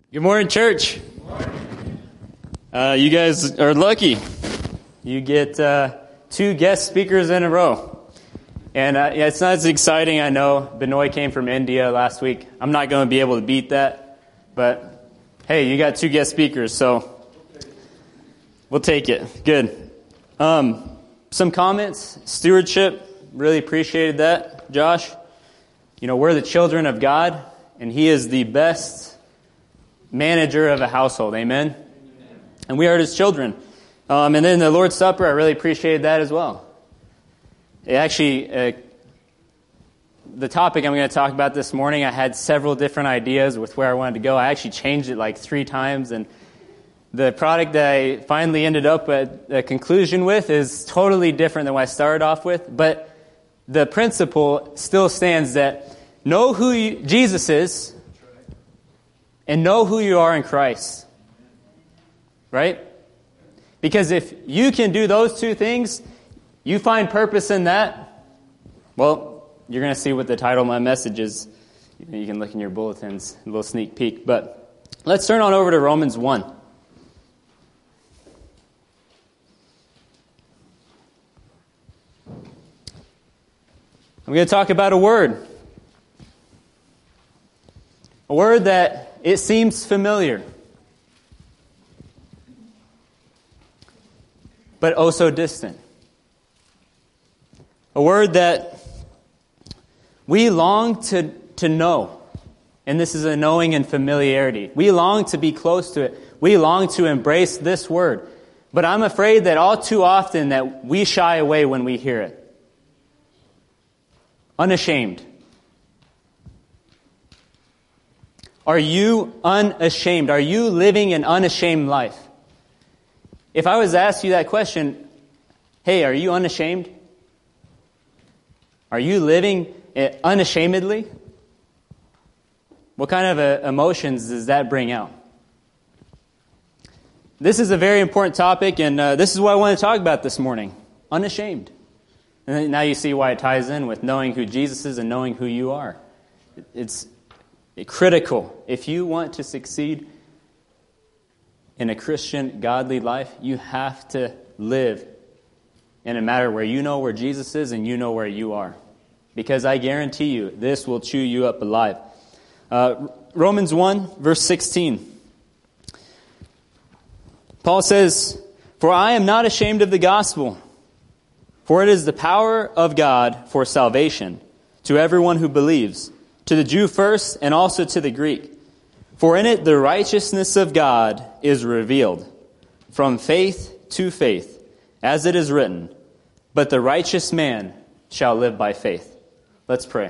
Good morning, church. You guys are lucky. You get two guest speakers in a row. And it's not as exciting, I know. Benoit came from India last week. I'm not going to be able to beat that. But, hey, you got two guest speakers, so we'll take it. Good. Some comments. Stewardship. Really appreciated that, Josh. You know, we're the children of God, and He is the best manager of a household. Amen? And we are His children. And then the Lord's Supper, I really appreciated that as well. The topic I'm going to talk about this morning, I had several different ideas with where I wanted to go. I actually changed it like 3 times, and the product that I finally ended up at a conclusion with is totally different than what I started off with, but the principle still stands that know who Jesus is and know who you are in Christ. Right? Because if you can do those two things, you find purpose in that, well, you're going to see what the title of my message is. You can look in your bulletins, a little sneak peek. But let's turn on over to Romans 1. I'm going to talk about a word. A word that it seems familiar, but oh so distant. A word that we long to know. And this is a knowing and familiarity. We long to be close to it. We long to embrace this word. But I'm afraid that all too often that we shy away when we hear it. Unashamed. Are you unashamed? Are you living an unashamed life? If I was to ask you that question, hey, are you unashamed? Are you living unashamedly? What kind of emotions does that bring out? This is a very important topic, and this is what I want to talk about this morning. Unashamed. And now you see why it ties in with knowing who Jesus is and knowing who you are. It's critical. If you want to succeed in a Christian, godly life, you have to live in a matter where you know where Jesus is and you know where you are. Because I guarantee you, this will chew you up alive. Romans 1, verse 16. Paul says, "For I am not ashamed of the gospel, for it is the power of God for salvation to everyone who believes, to the Jew first and also to the Greek. For in it the righteousness of God is revealed, from faith to faith, as it is written, but the righteous man shall live by faith." Let's pray.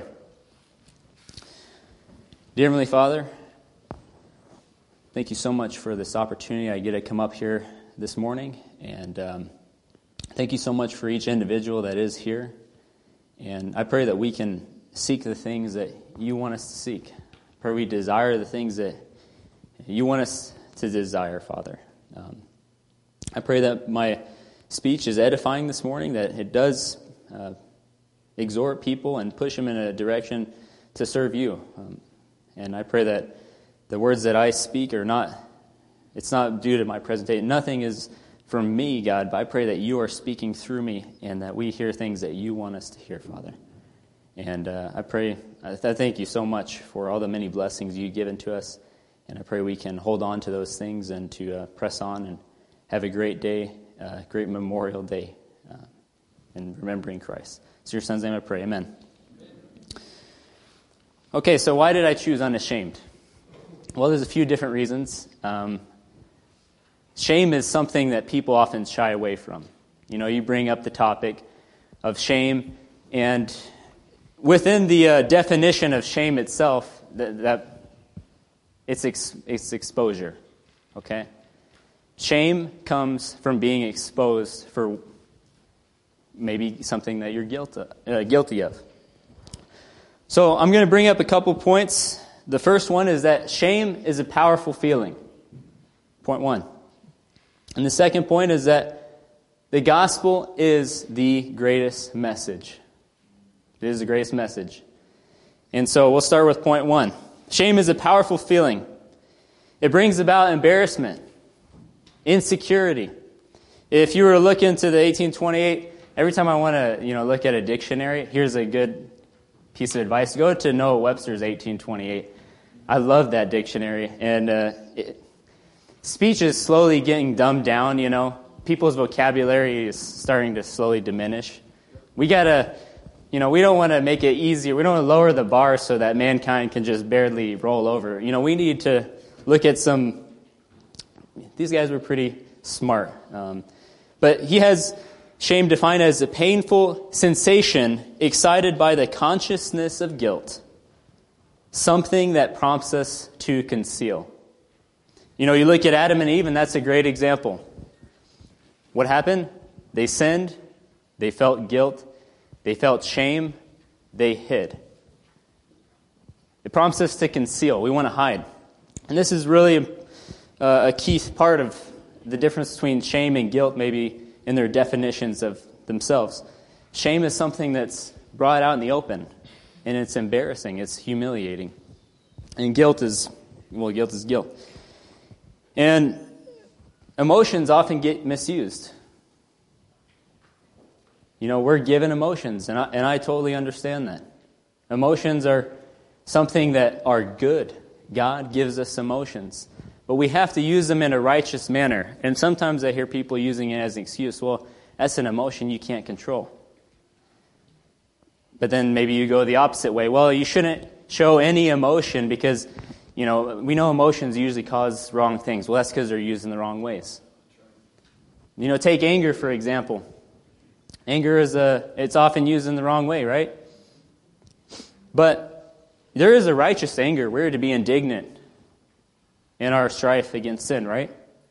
Dear Heavenly Father, thank you so much for this opportunity I get to come up here this morning. And thank you so much for each individual that is here. And I pray that we can seek the things that you want us to seek. I pray we desire the things that you want us to desire, Father. I pray that my speech is edifying this morning, that it does exhort people and push them in a direction to serve you. And I pray that the words that I speak it's not due to my presentation. Nothing is from me, God, but I pray that you are speaking through me and that we hear things that you want us to hear, Father. And I thank you so much for all the many blessings you've given to us. And I pray we can hold on to those things and to press on and have a great day, great Memorial Day in remembering Christ. It's your Son's name I pray. Amen. Okay, so why did I choose unashamed? Well, there's a few different reasons. Shame is something that people often shy away from. You know, you bring up the topic of shame, and within the definition of shame itself, that it's exposure. Okay, shame comes from being exposed for maybe something that you're guilty of. So I'm going to bring up a couple points. The first one is that shame is a powerful feeling. Point 1. And the second point is that the gospel is the greatest message. It is the greatest message. And so we'll start with point 1. Shame is a powerful feeling. It brings about embarrassment, insecurity. If you were to look into the 1828, every time I want to, look at a dictionary, here's a good piece of advice. Go to Noah Webster's 1828. I love that dictionary. And speech is slowly getting dumbed down, People's vocabulary is starting to slowly diminish. We got to, we don't want to make it easier. We don't want to lower the bar so that mankind can just barely roll over. We need to look at these guys were pretty smart. But he has shame defined as a painful sensation excited by the consciousness of guilt, something that prompts us to conceal. You look at Adam and Eve, and that's a great example. What happened? They sinned. They felt guilt. They felt shame. They hid. It prompts us to conceal. We want to hide. And this is really a key part of the difference between shame and guilt, maybe in their definitions of themselves. Shame is something that's brought out in the open, and it's embarrassing. It's humiliating. And guilt is guilt. And emotions often get misused. We're given emotions, and I totally understand that. Emotions are something that are good. God gives us emotions. But we have to use them in a righteous manner. And sometimes I hear people using it as an excuse. Well, that's an emotion you can't control. But then maybe you go the opposite way. Well, you shouldn't show any emotion because, we know emotions usually cause wrong things. Well, that's because they're used in the wrong ways. Take anger, for example. Anger it's often used in the wrong way, right? But there is a righteous anger. We're to be indignant in our strife against sin, right?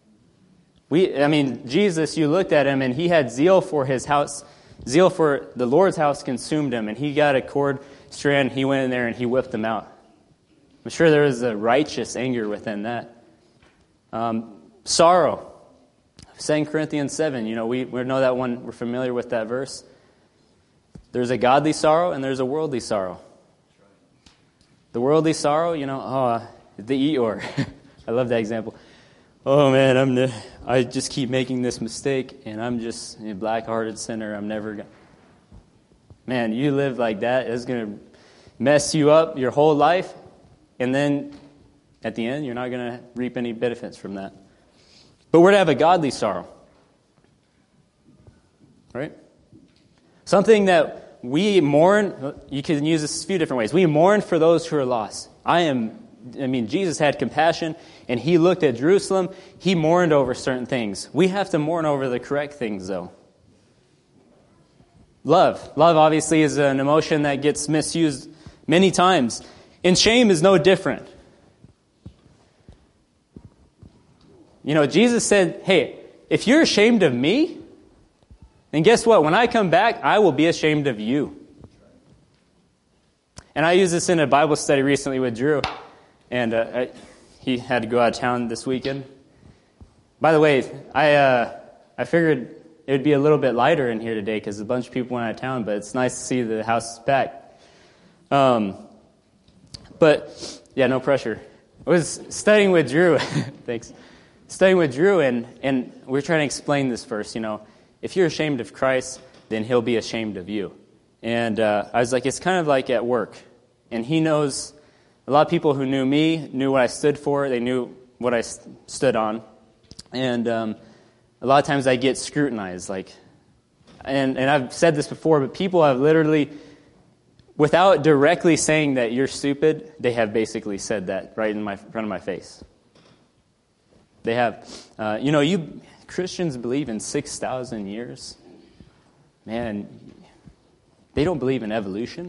Jesus, you looked at him and he had zeal for his house. Zeal for the Lord's house consumed him, and he got a cord strand. He went in there and he whipped them out. I'm sure there is a righteous anger within that. Sorrow. 2 Corinthians 7, we know that one. We're familiar with that verse. There's a godly sorrow and there's a worldly sorrow. The worldly sorrow, the Eeyore. I love that example. Oh man, I just keep making this mistake, and I'm just a black-hearted sinner. I'm never going. Man, you live like that, it's going to mess you up your whole life, and then at the end, you're not going to reap any benefits from that. But we're to have a godly sorrow, right? Something that we mourn. You can use this a few different ways. We mourn for those who are lost. Jesus had compassion, and he looked at Jerusalem. He mourned over certain things. We have to mourn over the correct things, though. Love. Love, obviously, is an emotion that gets misused many times. And shame is no different. Jesus said, hey, if you're ashamed of me, then guess what? When I come back, I will be ashamed of you. And I used this in a Bible study recently with Drew. And he had to go out of town this weekend. By the way, I figured it would be a little bit lighter in here today because a bunch of people went out of town, but it's nice to see the house packed. But, yeah, no pressure. I was studying with Drew. Thanks. Studying with Drew, and we're trying to explain this verse. If you're ashamed of Christ, then he'll be ashamed of you. And I was like, it's kind of like at work. And he knows... A lot of people who knew me knew what I stood for. They knew what I stood on. And a lot of times I get scrutinized. And I've said this before, but people have literally, without directly saying that you're stupid, they have basically said that right in front of my face. They have. You Christians believe in 6,000 years. Man, they don't believe in evolution.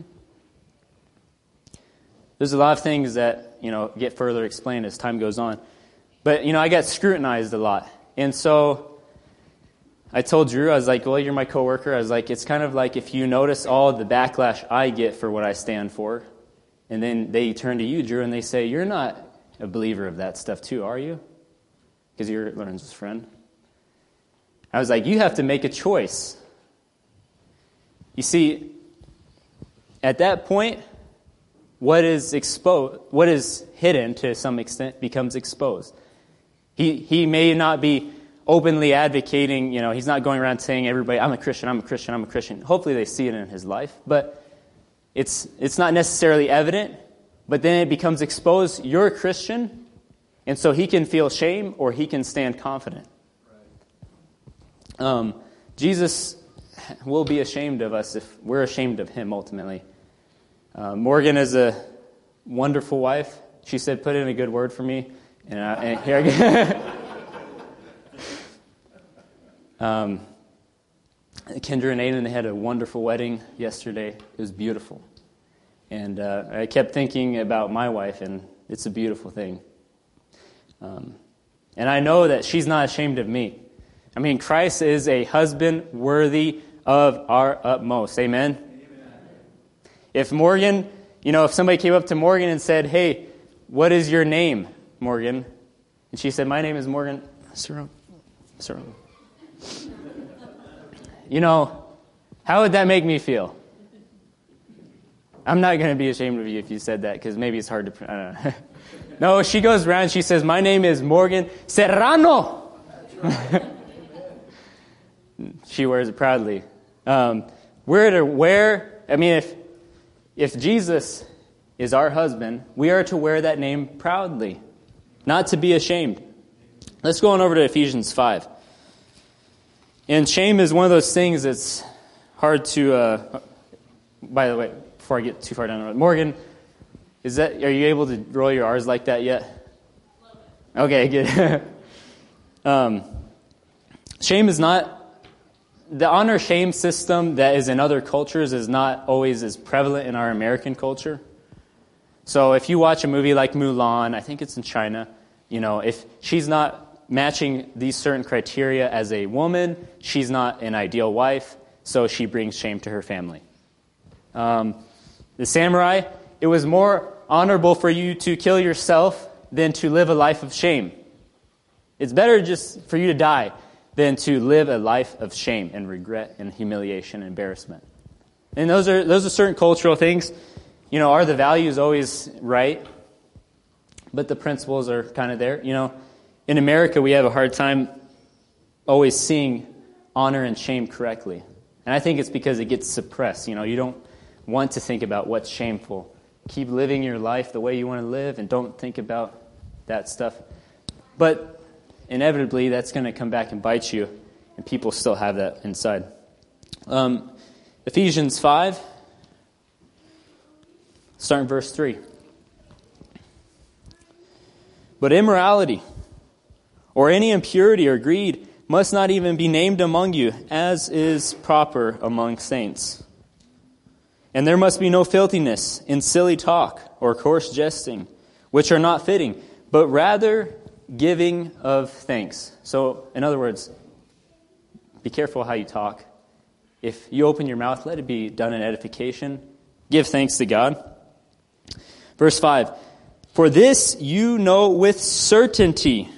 There's a lot of things that, get further explained as time goes on. But, I got scrutinized a lot. And so I told Drew, I was like, well, you're my coworker. I was like, it's kind of like if you notice all the backlash I get for what I stand for, and then they turn to you, Drew, and they say, you're not a believer of that stuff too, are you? Because you're Lorenzo's friend. I was like, you have to make a choice. You see, at that point... what is exposed, what is hidden to some extent becomes exposed. He may not be openly advocating, he's not going around saying everybody, I'm a Christian, I'm a Christian, I'm a Christian. Hopefully they see it in his life, but it's not necessarily evident, but then it becomes exposed, you're a Christian, and so he can feel shame or he can stand confident. Jesus will be ashamed of us if we're ashamed of him ultimately. Morgan is a wonderful wife. She said, put in a good word for me. And here I go. Kendra and Aiden, they had a wonderful wedding yesterday. It was beautiful. And I kept thinking about my wife, and it's a beautiful thing. And I know that she's not ashamed of me. I mean, Christ is a husband worthy of our utmost. Amen? If Morgan, if somebody came up to Morgan and said, hey, what is your name, Morgan? And she said, my name is Morgan. How would that make me feel? I'm not going to be ashamed of you if you said that, because maybe it's hard to, I don't know. No, she goes around and she says, my name is Morgan Serrano. She wears it proudly. We're to wear, if Jesus is our husband, we are to wear that name proudly, not to be ashamed. Let's go on over to Ephesians 5. And shame is one of those things that's hard to, by the way, before I get too far down the road, Morgan, are you able to roll your R's like that yet? Okay, good. Shame is not, the honor-shame system that is in other cultures is not always as prevalent in our American culture. So if you watch a movie like Mulan, I think it's in China, if she's not matching these certain criteria as a woman, she's not an ideal wife, so she brings shame to her family. The samurai, it was more honorable for you to kill yourself than to live a life of shame. It's better just for you to die than to live a life of shame and regret and humiliation and embarrassment. And those are certain cultural things. Are the values always right? But the principles are kind of there. In America, we have a hard time always seeing honor and shame correctly. And I think it's because it gets suppressed. You don't want to think about what's shameful. Keep living your life the way you want to live and don't think about that stuff. But inevitably, that's going to come back and bite you, and people still have that inside. Ephesians 5, starting verse 3. But immorality, or any impurity or greed, must not even be named among you, as is proper among saints. And there must be no filthiness in silly talk or coarse jesting, which are not fitting, but rather giving of thanks. So, in other words, be careful how you talk. If you open your mouth, let it be done in edification. Give thanks to God. Verse 5, for this you know with certainty,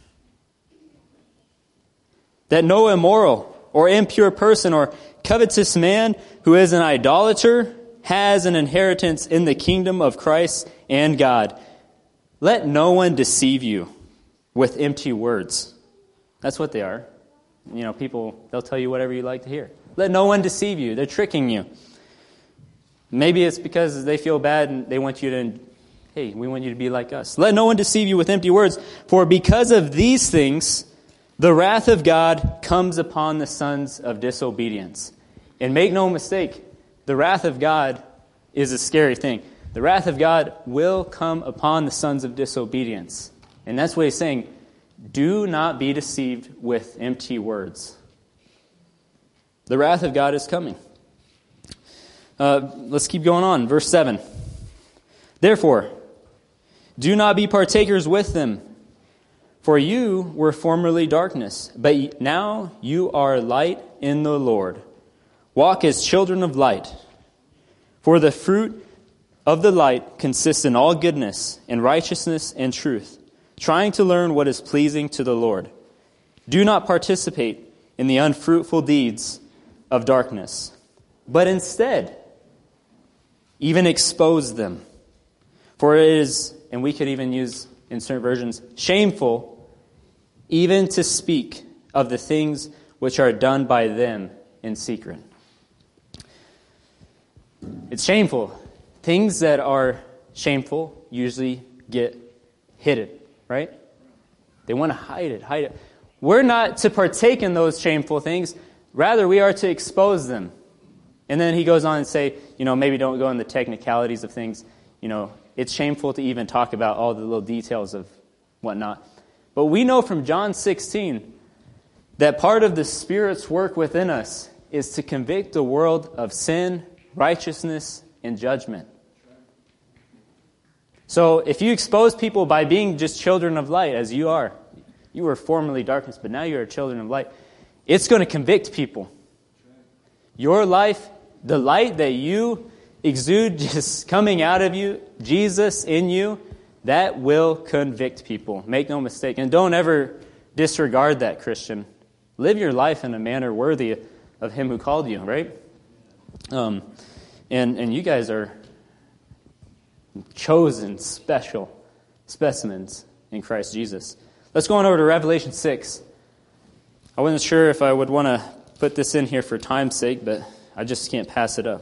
that no immoral or impure person or covetous man who is an idolater has an inheritance in the kingdom of Christ and God. Let no one deceive you with empty words. That's what they are. People, they'll tell you whatever you like to hear. Let no one deceive you. They're tricking you. Maybe it's because they feel bad and they want you to, hey, we want you to be like us. Let no one deceive you with empty words, for because of these things, the wrath of God comes upon the sons of disobedience. And make no mistake, the wrath of God is a scary thing. The wrath of God will come upon the sons of disobedience. And that's what he's saying. Do not be deceived with empty words. The wrath of God is coming. Let's keep going on. Verse 7. Therefore, do not be partakers with them. For you were formerly darkness, but now you are light in the Lord. Walk as children of light. For the fruit of the light consists in all goodness and righteousness and truth, trying to learn what is pleasing to the Lord. Do not participate in the unfruitful deeds of darkness, but instead, even expose them. For it is, and we could even use in certain versions, shameful even to speak of the things which are done by them in secret. It's shameful. Things that are shameful usually get hidden, right? They want to hide it. We're not to partake in those shameful things. Rather, we are to expose them. And then he goes on and say, maybe don't go in the technicalities of things. It's shameful to even talk about all the little details of whatnot. But we know from John 16 that part of the Spirit's work within us is to convict the world of sin, righteousness, and judgment. So if you expose people by being just children of light, as you are, you were formerly darkness, but now you are children of light, it's going to convict people. Your life, the light that you exude just coming out of you, Jesus in you, that will convict people. Make no mistake. And don't ever disregard that, Christian. Live your life in a manner worthy of Him who called you, right? And you guys are chosen, special specimens in Christ Jesus. Let's go on over to Revelation 6. I wasn't sure if I would want to put this in here for time's sake, but I just can't pass it up.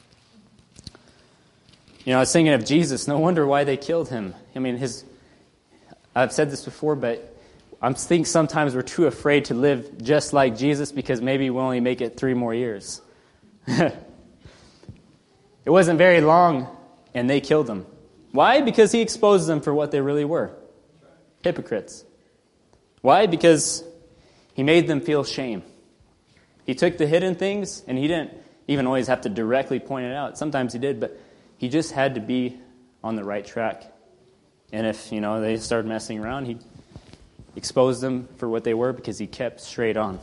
I was thinking of Jesus. No wonder why they killed him. I've said this before, but I think sometimes we're too afraid to live just like Jesus because maybe we'll only make it 3 more years. It wasn't very long, and they killed him. Why? Because he exposed them for what they really were. Hypocrites. Why? Because he made them feel shame. He took the hidden things, and he didn't even always have to directly point it out. Sometimes he did, but he just had to be on the right track. And if, they started messing around, he exposed them for what they were because he kept straight on.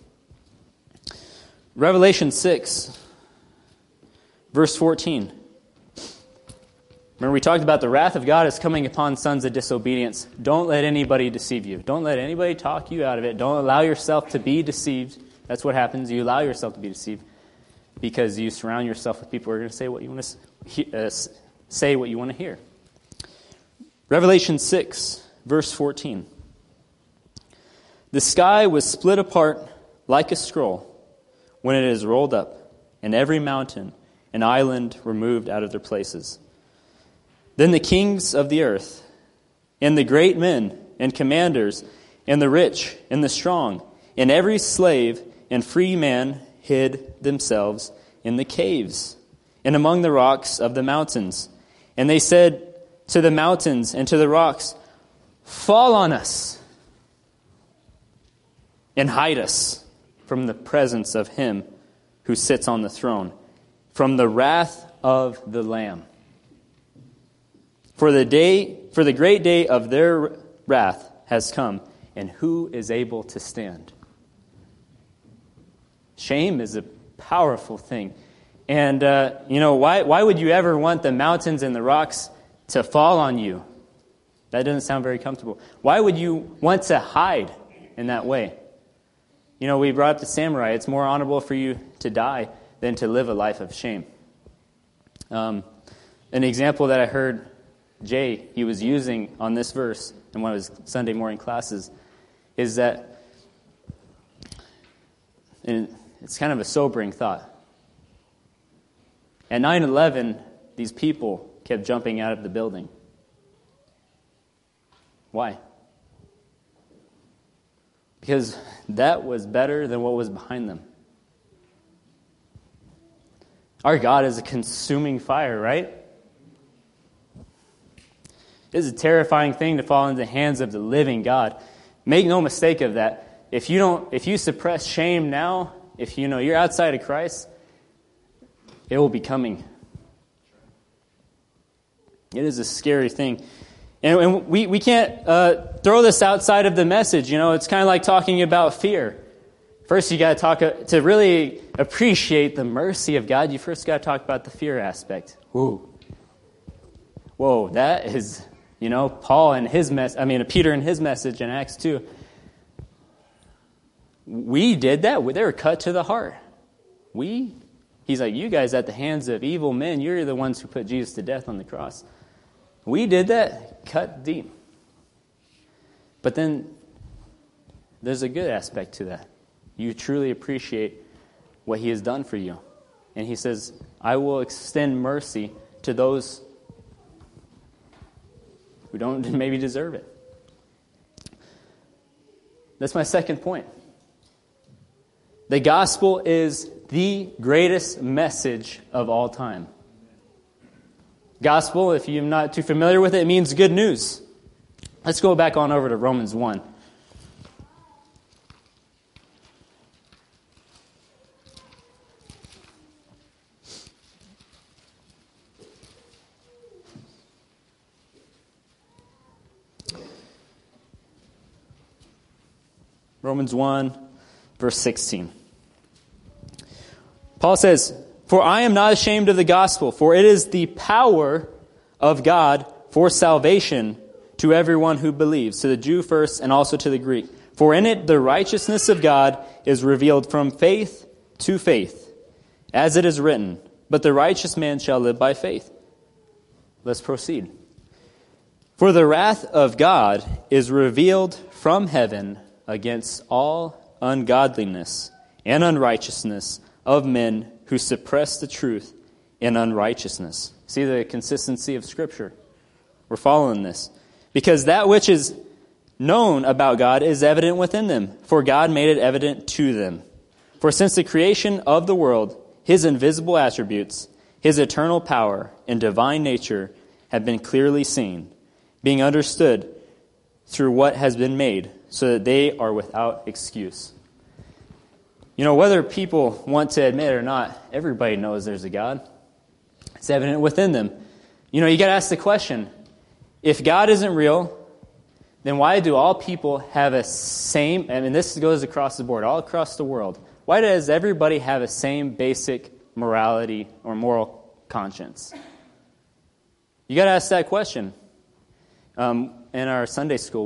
Revelation 6, verse 14. Remember, we talked about the wrath of God is coming upon sons of disobedience. Don't let anybody deceive you. Don't let anybody talk you out of it. Don't allow yourself to be deceived. That's what happens. You allow yourself to be deceived because you surround yourself with people who are going to say what you want to say what you want to hear. Revelation 6, verse 14. The sky was split apart like a scroll when it is rolled up, and every mountain and island were moved out of their places. Then the kings of the earth, and the great men, and commanders, and the rich, and the strong, and every slave and free man hid themselves in the caves, and among the rocks of the mountains. And they said to the mountains and to the rocks, "Fall on us, and hide us from the presence of Him who sits on the throne, from the wrath of the Lamb. For the great day of their wrath has come, and who is able to stand?" Shame is a powerful thing. And, why would you ever want the mountains and the rocks to fall on you? That doesn't sound very comfortable. Why would you want to hide in that way? We brought up the samurai. It's more honorable for you to die than to live a life of shame. An example that I heard Jay, he was using on this verse in one of his Sunday morning classes, is that, and it's kind of a sobering thought. At 9/11, these people kept jumping out of the building. Why? Because that was better than what was behind them. Our God is a consuming fire, right? It is a terrifying thing to fall into the hands of the living God. Make no mistake of that. If you suppress shame now, if you're outside of Christ, it will be coming. It is a scary thing. And we can't throw this outside of the message. It's kind of like talking about fear. First, you got to talk to really appreciate the mercy of God. You first got to talk about the fear aspect. Whoa, that is, Paul and Peter in his message in Acts 2. We did that. They were cut to the heart. He's like, you guys at the hands of evil men, you're the ones who put Jesus to death on the cross. We did that, cut deep. But then there's a good aspect to that. You truly appreciate what he has done for you. And he says, I will extend mercy to those who don't maybe deserve it. That's my second point. The gospel is the greatest message of all time. Gospel, if you're not too familiar with it, it means good news. Let's go back on over to Romans 1. Romans 1, verse 16. Paul says, "For I am not ashamed of the gospel, for it is the power of God for salvation to everyone who believes, to the Jew first and also to the Greek. For in it the righteousness of God is revealed from faith to faith, as it is written, but the righteous man shall live by faith." Let's proceed. "For the wrath of God is revealed from heaven against all ungodliness and unrighteousness of men who suppress the truth in unrighteousness." See the consistency of Scripture? We're following this. "Because that which is known about God is evident within them, for God made it evident to them. For since the creation of the world, his invisible attributes, his eternal power and divine nature have been clearly seen, being understood through what has been made, so that they are without excuse." You know, whether people want to admit it or not, everybody knows there's a God. It's evident within them. You know, you got to ask the question, if God isn't real, then why do all people have a same, and this goes across the board, all across the world, why does everybody have a same basic morality or moral conscience? You got to ask that question. In our Sunday school,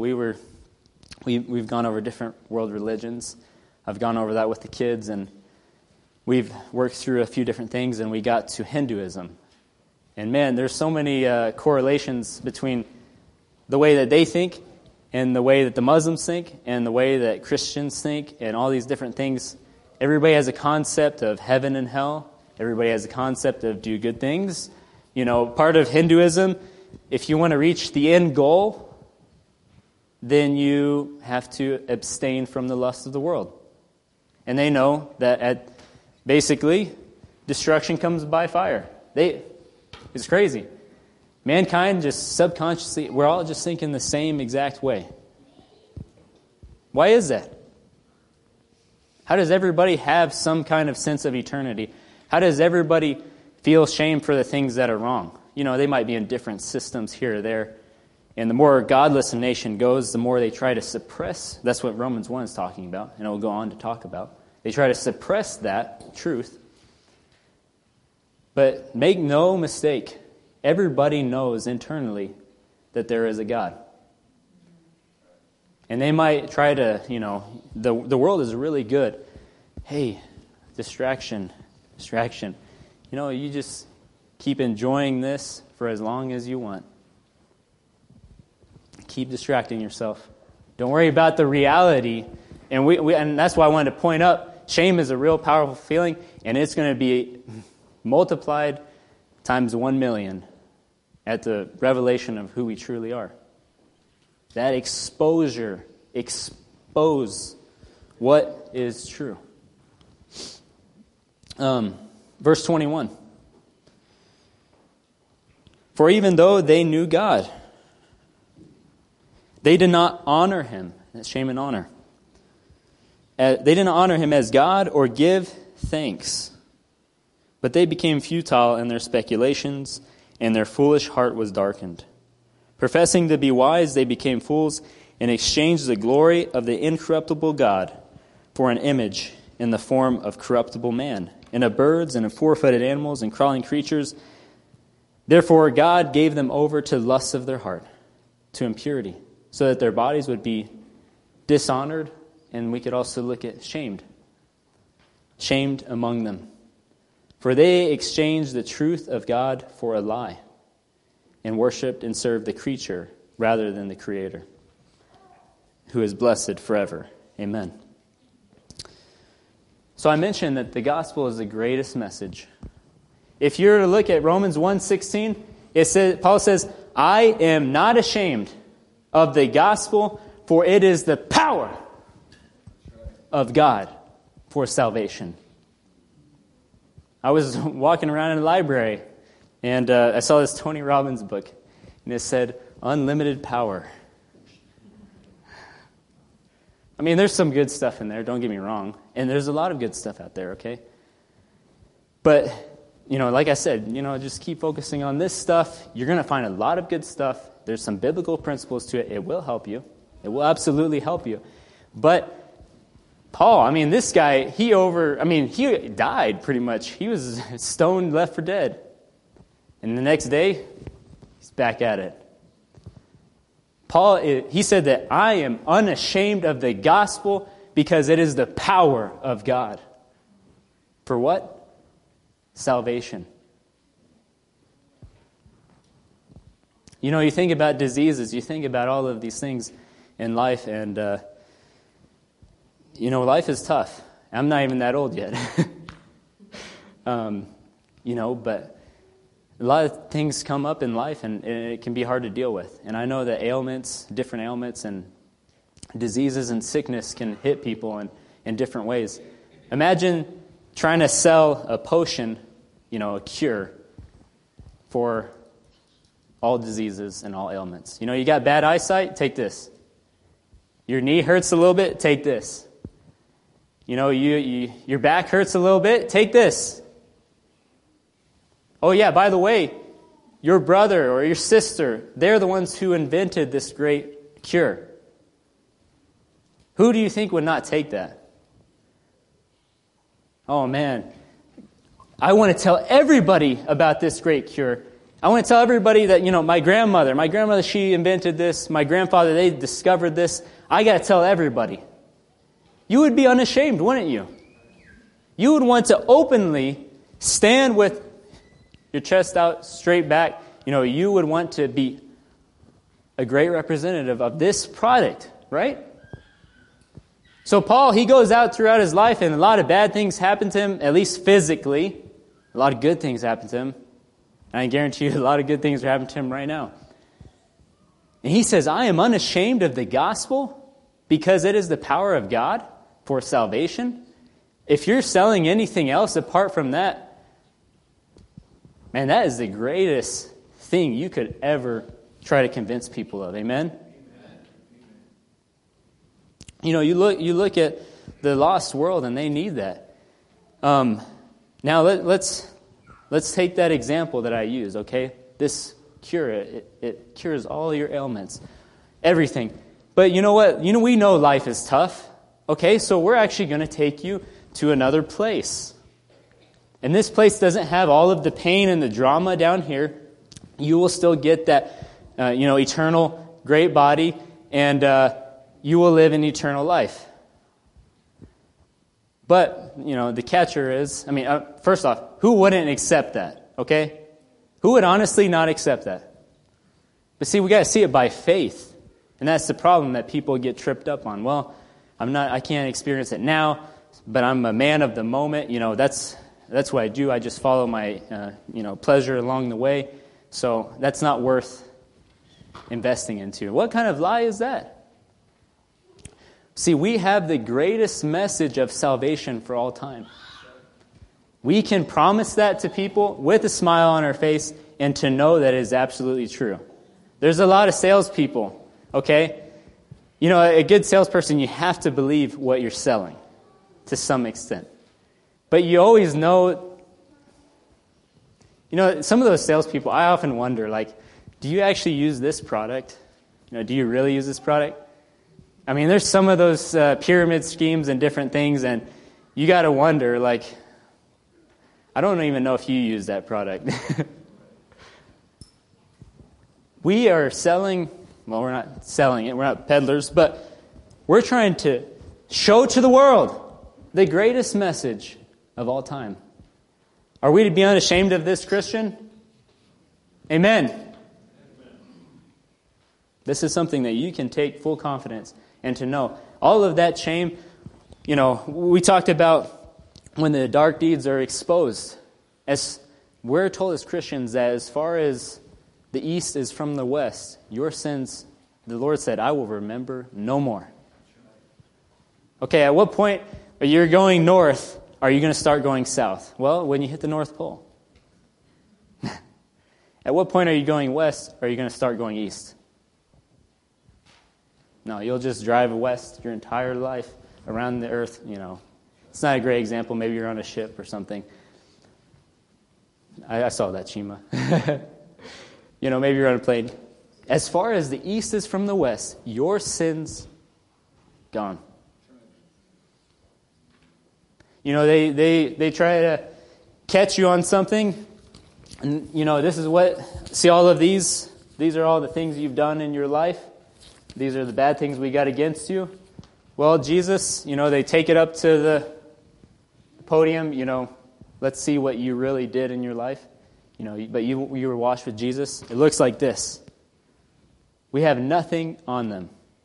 we've gone over different world religions. I've gone over that with the kids, and we've worked through a few different things, and we got to Hinduism. And man, there's so many correlations between the way that they think and the way that the Muslims think and the way that Christians think and all these different things. Everybody has a concept of heaven and hell. Everybody has a concept of do good things. You know, part of Hinduism, if you want to reach the end goal, then you have to abstain from the lust of the world. And they know that basically, destruction comes by fire. It's crazy. Mankind just subconsciously, we're all just thinking the same exact way. Why is that? How does everybody have some kind of sense of eternity? How does everybody feel shame for the things that are wrong? You know, they might be in different systems here or there. And the more godless a nation goes, the more they try to suppress. That's what Romans 1 is talking about, and it will go on to talk about. They try to suppress that truth. But make no mistake, everybody knows internally that there is a God. And they might try to, you know, the world is really good. Hey, distraction. You know, you just keep enjoying this for as long as you want. Keep distracting yourself. Don't worry about the reality. And and that's why I wanted to point up, shame is a real powerful feeling, and it's going to be multiplied times 1,000,000 at the revelation of who we truly are. That exposure, expose what is true. Verse 21. "For even though they knew God, they did not honor him." That's shame and honor. They didn't honor him as God or give thanks. But they became futile in their speculations, and their foolish heart was darkened. Professing to be wise, they became fools and exchanged the glory of the incorruptible God for an image in the form of corruptible man, and of birds, and of four-footed animals, and crawling creatures. Therefore God gave them over to lusts of their heart, to impurity, so that their bodies would be dishonored, and we could also look at shamed among them. For they exchanged the truth of God for a lie, and worshiped and served the creature rather than the Creator, who is blessed forever. Amen. So I mentioned that the gospel is the greatest message. If you were to look at Romans 1:16, Paul says, I am not ashamed of the gospel, for it is the power of God for salvation. I was walking around in the library, and I saw this Tony Robbins book, and it said, Unlimited Power. I mean, there's some good stuff in there, don't get me wrong, and there's a lot of good stuff out there, okay? But, like I said, just keep focusing on this stuff. You're going to find a lot of good stuff. There's some biblical principles to it. It will help you. It will absolutely help you. But Paul, this guy, he died pretty much. He was stoned, left for dead. And the next day, he's back at it. Paul, he said that I am unashamed of the gospel because it is the power of God. For what? Salvation. You think about diseases, you think about all of these things in life, and life is tough. I'm not even that old yet. But a lot of things come up in life, and it can be hard to deal with. And I know that different ailments and diseases and sickness can hit people in different ways. Imagine trying to sell a potion, a cure for all diseases and all ailments. You got bad eyesight? Take this. Your knee hurts a little bit? Take this. Your back hurts a little bit? Take this. Oh yeah, by the way, your brother or your sister, they're the ones who invented this great cure. Who do you think would not take that? Oh man, I want to tell everybody about this great cure. I want to tell everybody that, my grandmother, she invented this. My grandfather, they discovered this. I got to tell everybody. You would be unashamed, wouldn't you? You would want to openly stand with your chest out, straight back. You would want to be a great representative of this product, right? So Paul, he goes out throughout his life, and a lot of bad things happen to him, at least physically. A lot of good things happen to him. And I guarantee you a lot of good things are happening to him right now. And he says, I am unashamed of the gospel because it is the power of God for salvation. If you're selling anything else apart from that, man, that is the greatest thing you could ever try to convince people of. Amen? You look at the lost world, and they need that. Now let's take that example that I use. Okay, this cure it cures all your ailments, everything. But you know what? We know life is tough. Okay, so we're actually going to take you to another place. And this place doesn't have all of the pain and the drama down here. You will still get that, eternal great body, and you will live in eternal life. But, the catcher is, first off, who wouldn't accept that, okay? Who would honestly not accept that? But see, we got to see it by faith. And that's the problem that people get tripped up on. Well, I can't experience it now, but I'm a man of the moment. That's what I do. I just follow my, pleasure along the way. So that's not worth investing into. What kind of lie is that? See, we have the greatest message of salvation for all time. We can promise that to people with a smile on our face and to know that it is absolutely true. There's a lot of salespeople, okay? A good salesperson, you have to believe what you're selling to some extent. But you always know, some of those salespeople, I often wonder, do you actually use this product? Do you really use this product? There's some of those pyramid schemes and different things, and you got to wonder, I don't even know if you use that product. We are selling, well, we're not selling it, we're not peddlers, but we're trying to show to the world the greatest message of all time. Are we to be unashamed of this, Christian? Amen. This is something that you can take full confidence and to know. All of that shame, we talked about when the dark deeds are exposed. As we're told as Christians that as far as the east is from the west, your sins, the Lord said, I will remember no more. Okay, at what point you're going north, are you going to start going south? Well, when you hit the North Pole. At what point are you going west, or are you going to start going east? No, you'll just drive west your entire life around the earth, It's not a great example. Maybe you're on a ship or something. I saw that, Shima. Maybe you're on a plane. As far as the east is from the west, your sins gone. They try to catch you on something. And, this is see all of these are all the things you've done in your life. These are the bad things we got against you. Well, Jesus, they take it up to the podium, let's see what you really did in your life. But you were washed with Jesus. It looks like this. We have nothing on them.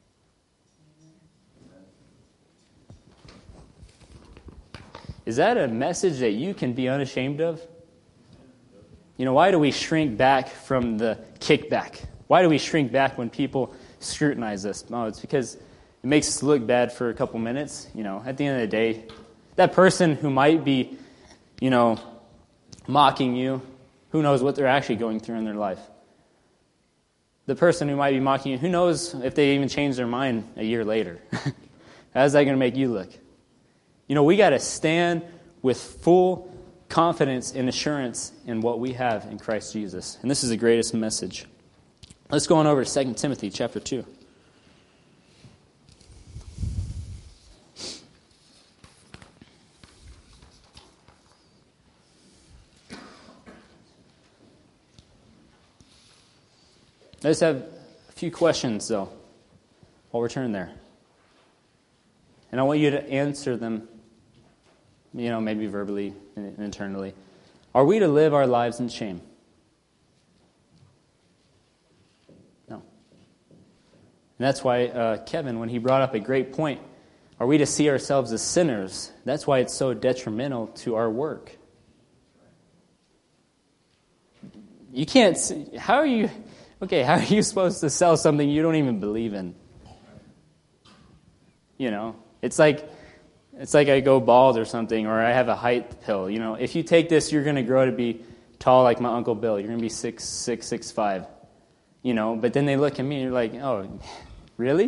Is that a message that you can be unashamed of? Why do we shrink back from the kickback? Why do we shrink back when people scrutinize us? No, it's because it makes us look bad for a couple minutes. At the end of the day, that person who might be, mocking you, who knows what they're actually going through in their life? The person who might be mocking you, who knows if they even change their mind a year later? How's that going to make you look? We got to stand with full confidence and assurance in what we have in Christ Jesus. And this is the greatest message. Let's go on over to 2 Timothy chapter 2. I just have a few questions, though, while we're turning there. And I want you to answer them, maybe verbally and internally. Are we to live our lives in shame? No. And that's why Kevin, when he brought up a great point, are we to see ourselves as sinners? That's why it's so detrimental to our work. You can't see, how are you supposed to sell something you don't even believe in? It's like I go bald or something, or I have a height pill. If you take this, you're going to grow to be tall like my Uncle Bill. You're going to be 6'6", 6'5". But then they look at me and you're like, oh, really?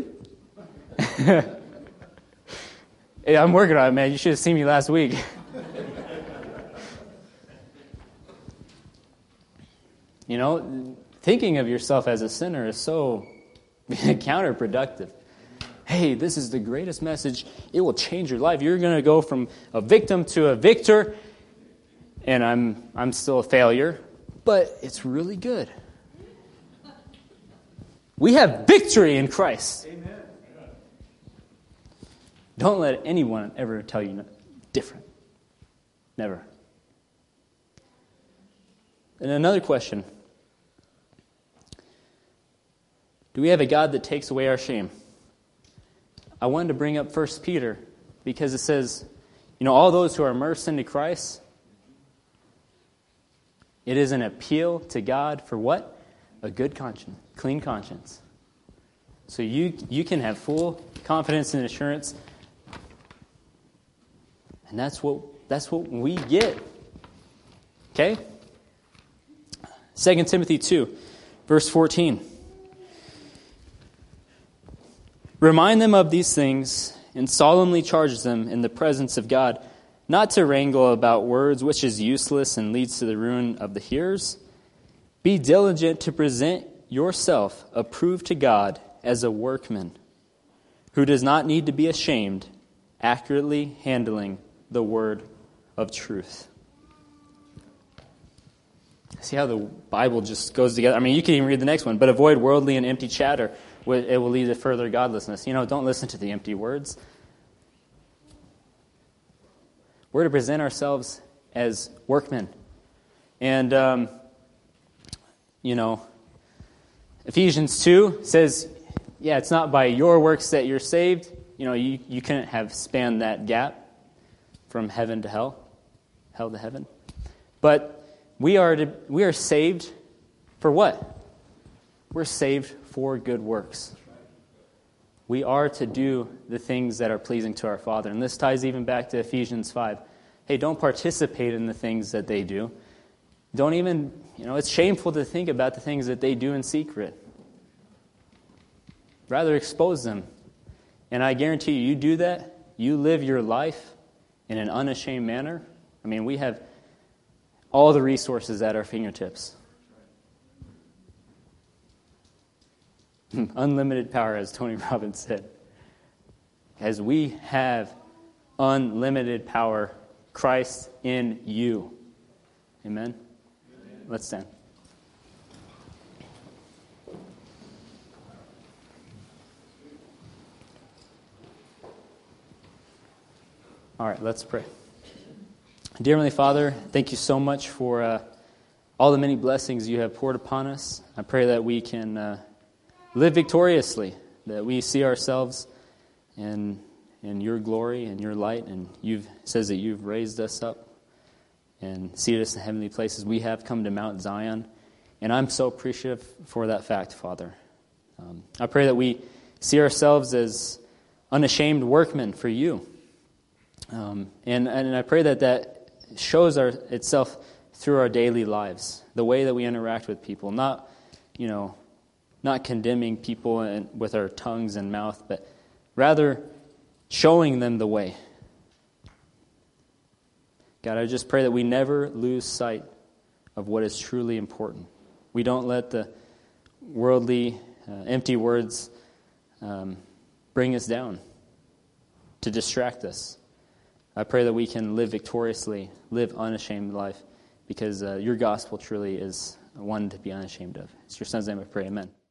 Hey, I'm working on it, man. You should have seen me last week. Thinking of yourself as a sinner is so counterproductive. Hey, this is the greatest message. It will change your life. You're going to go from a victim to a victor, and I'm still a failure, but it's really good. We have victory in Christ. Amen. Don't let anyone ever tell you different. Never. And another question. Do we have a God that takes away our shame? I wanted to bring up 1 Peter because it says, all those who are immersed into Christ, it is an appeal to God for what? A good conscience, clean conscience. So you can have full confidence and assurance, and that's what we get. Okay? 2 Timothy 2, verse 14. Remind them of these things and solemnly charge them in the presence of God, not to wrangle about words, which is useless and leads to the ruin of the hearers. Be diligent to present yourself approved to God as a workman who does not need to be ashamed, accurately handling the word of truth. See how the Bible just goes together? You can even read the next one. But avoid worldly and empty chatter. It will lead to further godlessness. Don't listen to the empty words. We're to present ourselves as workmen. And, Ephesians 2 says, yeah, it's not by your works that you're saved. You couldn't have spanned that gap from heaven to hell to heaven. But we are saved for what? We're saved for good works. We are to do the things that are pleasing to our Father. And this ties even back to Ephesians 5. Hey, don't participate in the things that they do. Don't even, it's shameful to think about the things that they do in secret. Rather expose them. And I guarantee you do that, you live your life in an unashamed manner. I mean, we have all the resources at our fingertips. Unlimited power, as Tony Robbins said. As we have unlimited power, Christ in you. Amen? Let's stand. All right, let's pray. Dear Heavenly Father, thank you so much for all the many blessings you have poured upon us. I pray that we can live victoriously, that we see ourselves in your glory and your light, and says that you've raised us up and seated us in heavenly places. We have come to Mount Zion, and I'm so appreciative for that fact, Father. I pray that we see ourselves as unashamed workmen for you. And I pray that shows itself through our daily lives, the way that we interact with people, not condemning people with our tongues and mouth, but rather showing them the way. God, I just pray that we never lose sight of what is truly important. We don't let the worldly, empty words bring us down, to distract us. I pray that we can live victoriously, live unashamed life, because your gospel truly is one to be unashamed of. It's your Son's name I pray, amen.